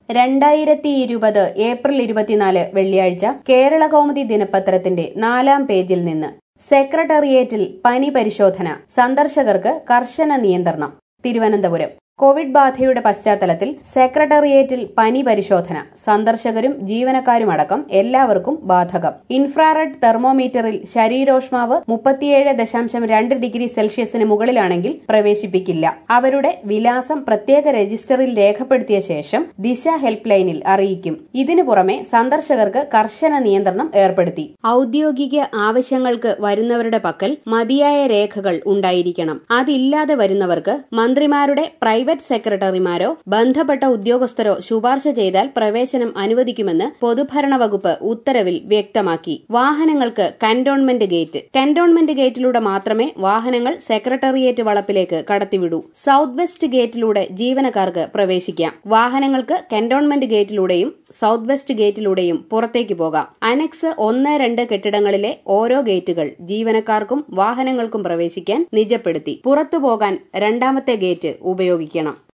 2020 April 24 വെള്ളിയാഴ്ച കേരളകൗമുദി ദിനപത്രത്തിന്റെ 4-ാം പേജിൽ നിന്ന് സെക്രട്ടേറിയറ്റിൽ പനി പരിശോധന, സന്ദർശകർക്ക് കർശന നിയന്ത്രണം. തിരുവനന്തപുരം. കോവിഡ് ബാധയുടെ പശ്ചാത്തലത്തിൽ സെക്രട്ടേറിയറ്റിൽ പനി പരിശോധന, സന്ദർശകരും ജീവനക്കാരുമടക്കം എല്ലാവർക്കും ബാധകം. Infrared തെർമോമീറ്ററിൽ ശരീരോഷ്മാവ് 37.2 degree സെൽഷ്യസിന് മുകളിലാണെങ്കിൽ പ്രവേശിപ്പിക്കില്ല. അവരുടെ വിലാസം പ്രത്യേക രജിസ്റ്ററിൽ രേഖപ്പെടുത്തിയ ശേഷം ദിശ ഹെൽപ്പ് ലൈനിൽ അറിയിക്കും. ഇതിനു പുറമെ സന്ദർശകർക്ക് കർശന നിയന്ത്രണം ഏർപ്പെടുത്തി. ഔദ്യോഗിക ആവശ്യങ്ങൾക്ക് വരുന്നവരുടെ പക്കൽ മതിയായ രേഖകൾ ഉണ്ടായിരിക്കണം. അതില്ലാതെ വരുന്നവർക്ക് മന്ത്രിമാരുടെ പ്രൈവറ്റ് സെക്രട്ടറിമാരോ ബന്ധപ്പെട്ട ഉദ്യോഗസ്ഥരോ ശുപാർശ ചെയ്താൽ പ്രവേശനം അനുവദിക്കുമെന്ന് പൊതുഭരണ വകുപ്പ് ഉത്തരവിൽ വ്യക്തമാക്കി. വാഹനങ്ങൾക്ക് കന്റോൺമെന്റ് ഗേറ്റിലൂടെ മാത്രമേ വാഹനങ്ങൾ സെക്രട്ടേറിയറ്റ് വളപ്പിലേക്ക് കടത്തിവിടൂ. സൌത്ത് വെസ്റ്റ് ഗേറ്റിലൂടെ ജീവനക്കാർക്ക് പ്രവേശിക്കാം. വാഹനങ്ങൾക്ക് കന്റോൺമെന്റ് ഗേറ്റിലൂടെയും സൌത്ത് വെസ്റ്റ് ഗേറ്റിലൂടെയും പുറത്തേക്ക് പോകാം. അനെക്സ് 1-2 കെട്ടിടങ്ങളിലെ ഓരോ ഗേറ്റുകൾ ജീവനക്കാർക്കും വാഹനങ്ങൾക്കും പ്രവേശിക്കാൻ നിജപ്പെടുത്തി. പുറത്തുപോകാൻ 2-ാമത്തെ ഗേറ്റ് ഉപയോഗിക്കണം.